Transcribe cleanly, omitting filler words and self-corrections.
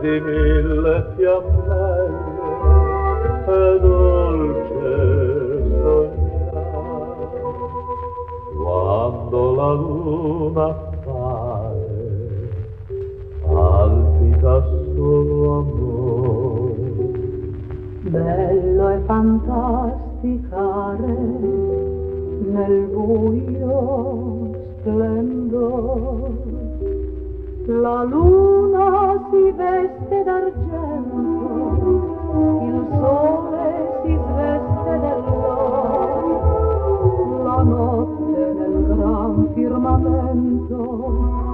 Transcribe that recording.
di mille fiammelle è dolce sognare quando la luna appare, palpita solo amore. Bello è fantasticare nel buio splendor. La luna si veste d'argento, il sole si sveste dell'oro, la notte nel gran firmamento